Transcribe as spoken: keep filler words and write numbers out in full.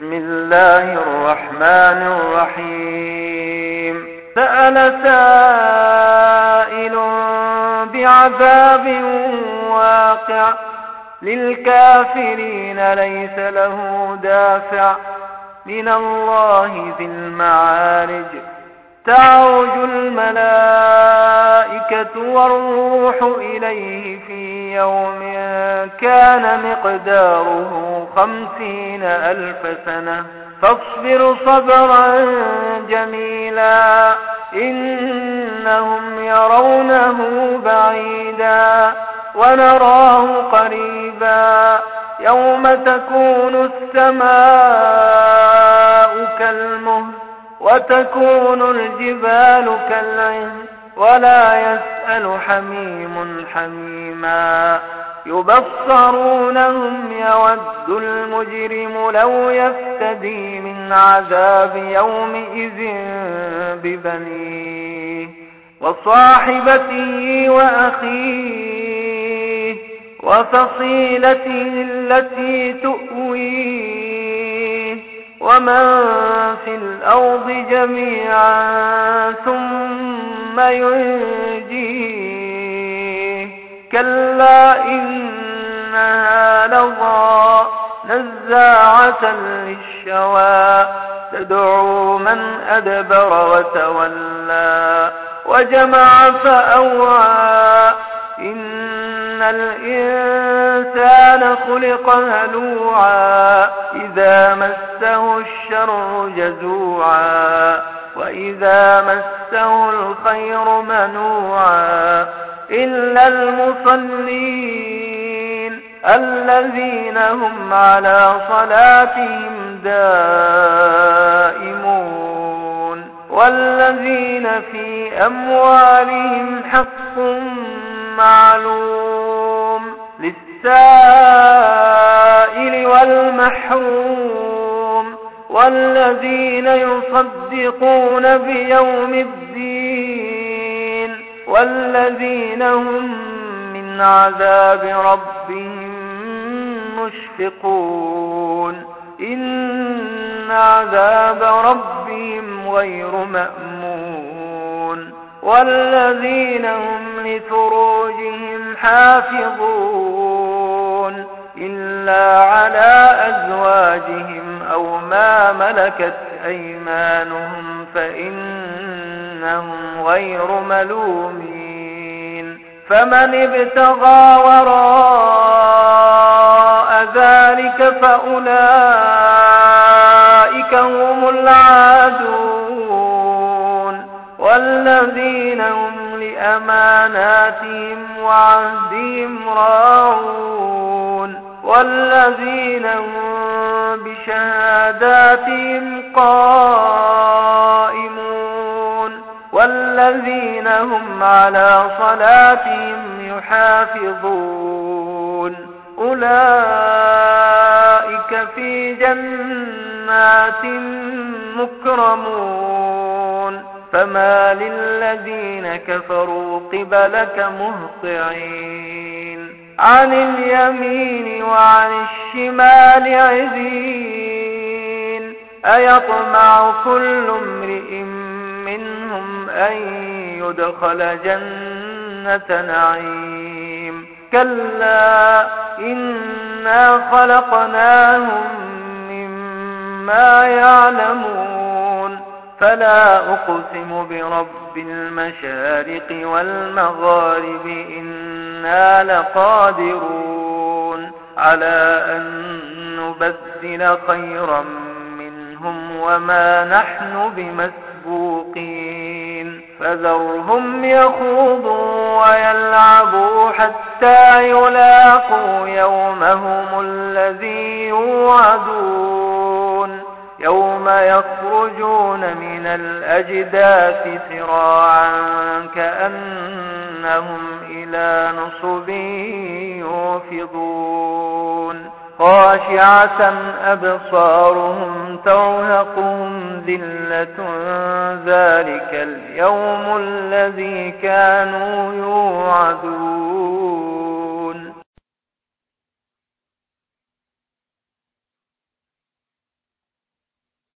بسم الله الرحمن الرحيم سأل سائل بعذاب واقع للكافرين ليس له دافع من الله ذي المعارج تعرج الملائكة والروح إليه في يوم كان مقداره خمسين ألف سنة فاصبر صبرا جميلا إنهم يرونه بعيدا ونراه قريبا يوم تكون السماء كالمهل وتكون الجبال كالعهن ولا يسأل حميم حميما يبصرونهم يود المجرم لو يفتدي من عذاب يومئذ ببنيه وصاحبته وأخيه وفصيلته التي تؤويه ومن في الأرض جميعا ثم ينجيه كلا إنها لظى نزاعة للشوى تدعو من أدبر وتولى وجمع فأوعى إن الإنسان خلق هلوعا إذا مسه الشر جزوعا وإذا مسه الخير منوعا إلا المصلين الذين هم على صلاتهم دائمون والذين في أموالهم حق معلوم للسائل والمحروم والذين يصدقون بيوم الدين والذين هم من عذاب ربهم مشفقون إن عذاب ربهم غير مأمون والذين هم لفروجهم حافظون إلا على أزواجهم أو ما ملكت أيمانهم فإنهم غير ملومين فمن ابتغى وراء ذلك فأولئك هم العادون والذين هم لأماناتهم وعهدهم راعون والذين هم بشهاداتهم قائمون والذين هم على صلاتهم يحافظون أولئك في جنات مكرمون فما للذين كفروا قبلك مهطعين عن اليمين وعن الشمال عزين أيطمع كل امرئ منهم أن يدخل جنة نعيم كلا إنا خلقناهم مما يعلمون فلا أقسم برب المشارق والمغارب إنا لقادرون على أن نبدل خيرا منهم وما نحن بمسبوقين فذرهم يخوضوا ويلعبوا حتى يلاقوا يومهم الذي يوعدون يوم يخرجون من الأجداث سراعا كأنهم إلى نصب يوفضون خاشعة أبصارهم ترهقهم ذلة ذلك اليوم الذي كانوا يوعدون.